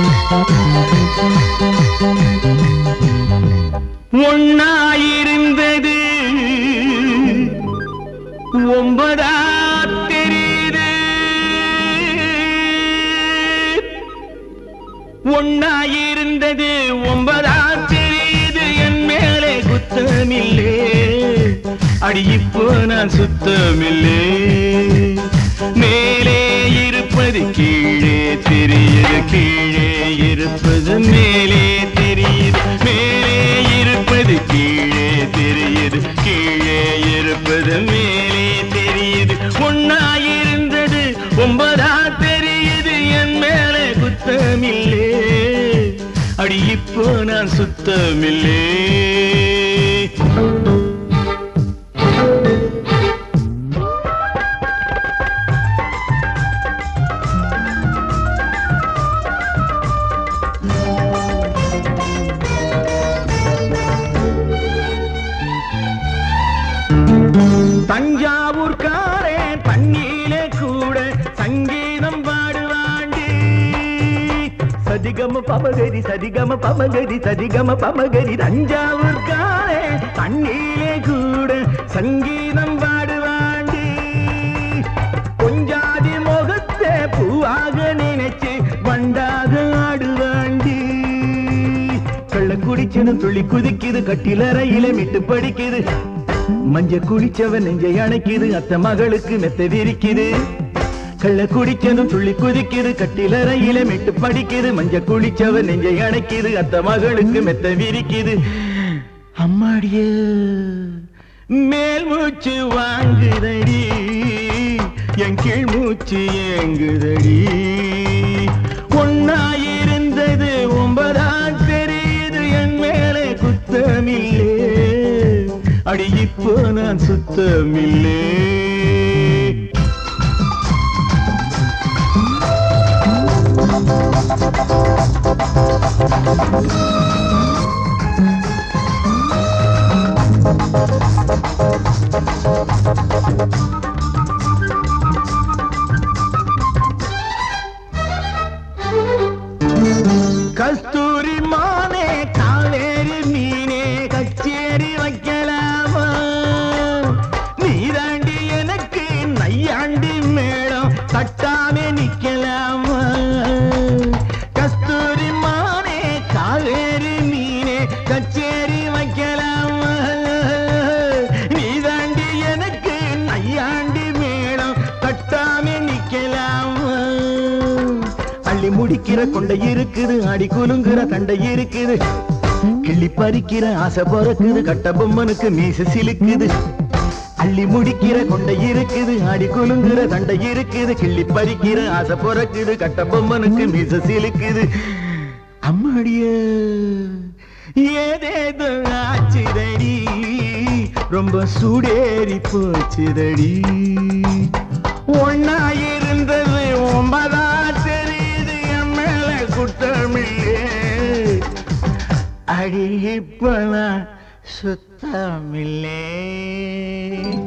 ஒன்னாயிருந்தது ஒன்பதா தெரியுது, ஒன்னாயிருந்தது ஒன்பதா தெரியுது, என் மேலே குத்தமில்லே, அடி இப்போ நான் சுத்தமில்லே. மேலே இருப்பது கீழே தெரியுது, கீழே இருப்பது மேலே தெரியுது, மேலே இருப்பது கீழே தெரியுது, கீழே இருப்பது மேலே தெரியுது. ஒன்னாயிருந்தது ஒன்பதா தெரியுது, என் மேலே குத்தமில்லே, அடி இப்போ நான் சுத்தமில்லே. தஞ்சாவூர்காரே தண்ணியிலே கூட சங்கீதம் பாடுவாண்டி, சதிகம பமகரி சதிகம பமகரி சதிகம பமகரி. தஞ்சாவூர்காரே தண்ணியிலே கூட சங்கீதம் பாடுவாண்டி, கொஞ்சாதி முகத்தை பூவாக நினைச்சு வண்டாக ஆடுவாண்டி. கள்ள குடிச்சனும் துள்ளி குதிக்குது, கட்டிலறையில மிட்டு படிக்குது, மஞ்ச குளிச்சவன் நெஞ்சை அணைக்குது, அத்த மகளுக்கு மெத்த விரிக்குது. கள்ள குடிச்சதும் துள்ளி குதிக்குது, கட்டிலறையில மெட்டு படிக்குது, மஞ்ச குளிச்சவன் நெஞ்சை அணைக்குது, அத்த மகளுக்கு மெத்த விரிக்குது. அம்மாடியே மேல் மூச்சு வாங்குதடி, என் கீழ் மூச்சு ஏங்குதடி. ஒன்னாயிருந்தது ஒன்பதா தெரியுது, என் மேலே குத்தமில்லே, அடி இப்போ நான் சுத்தமில்லே. கஸ்தூரி மானே காவேரி மீனே கச்சேரி வைக்கலாமா, நீதாண்டி எனக்கு நையாண்டி மேளம் தட்டாமே நிக்கலாமா. கஸ்தூரி மானே காவேரி மீனே கச்சேரி வைக்கலாமா, நீதாண்டி எனக்கு நையாண்டி மேளம் தட்டாமே நிக்கலாமா. அள்ளி முடிக்கிற கொண்டை இருக்குது, அடி குலுங்குற தண்டை இருக்குது, கிள்ளி பறிக்கிற ஆசை பிறக்குது, கட்ட பொம்மனுக்கு மீச சிலுக்குது. அள்ளி முடிக்கிற கொண்டை இருக்குது, அடி குலுங்குற தண்டை இருக்குது, கிள்ளி பறிக்கிற ஆசை பிறக்குது, கட்ட பொம்மனுக்கு மீச சிலுக்குது. அம்மாடிய ஏதேதோ ஆச்சுதடி, ரொம்ப சூடேறி போச்சுதடி. ஒன்னாயிருந்தது ஒன்பதா தெரியுது, என் மேல குற்றமில்லே, அடி இப்ப நான் சுத்தமில்லே.